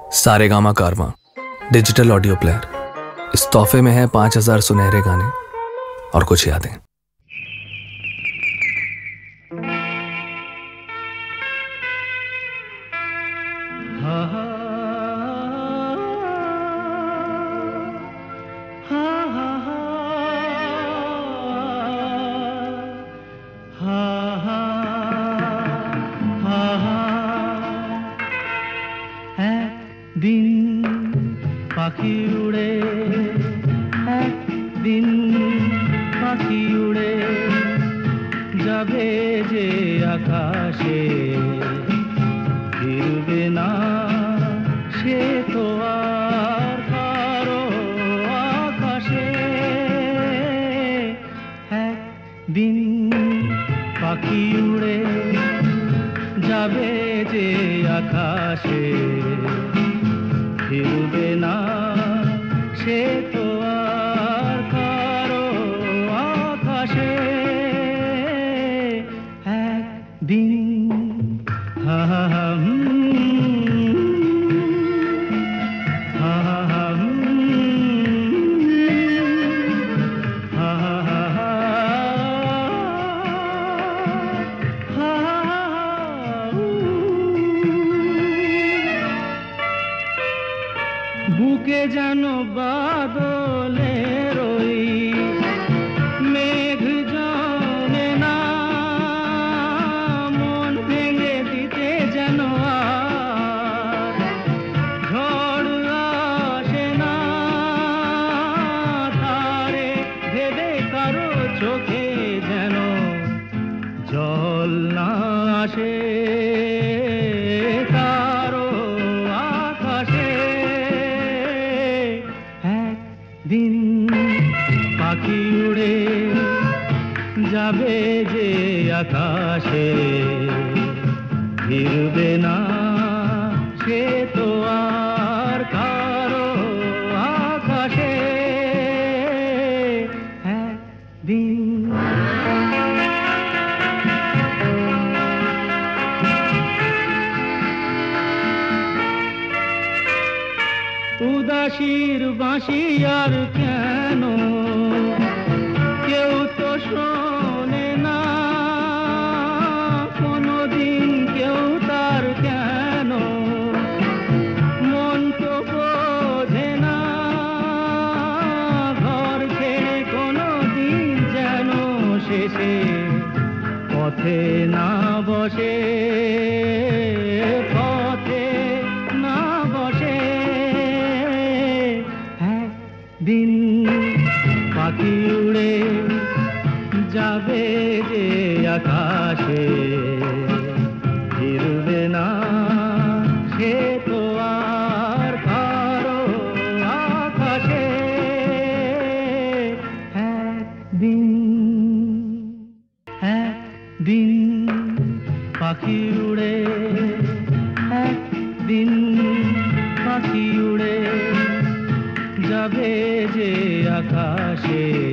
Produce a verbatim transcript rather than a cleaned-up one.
सारेगामा कारवां digital audio player. इस तोहफे में है पांच हजार सुनहरे गाने और कुछ यादें। দিন পাখি উড়ে একদিন পাখি উড়ে যাবে যে আকাশে, ফিরবে না সে তো আর কারো আকাশে। একদিন পাখি উড়ে যাবে যে আকাশে, ফিরবে না সে তো আর কারো আকাশে। একদিন হা হা হুম হা হা হুম হা হা হা বুকে যেন বাদলের ওই মেঘ জমে না, মন ভেঙে দিতে যেন আর ঝড় আসে না। তারে ভেবে কারো চোখে যেন জল না আসে, দিন পাখি উড়ে যাবে যে আকাশে, ফিরবে না সে তো আর কারো আকাশে। একদিন উদাসীর বাঁশি আর কেন কেউ তো শোনে না, কোনদিন কেউ তার কেন মন তো বোঝে না। ঘর ছেড়ে কোনদিন যেন শেষে পথে না বসে, পথে না বসে। দিন পাখি উড়ে যাবে যে আকাশে, ফিরবে না সে তো আর কারো আকাশে। একদিন একদিন পাখি উড়ে একদিন পাখি উড়ে যাবে যে আকাশে।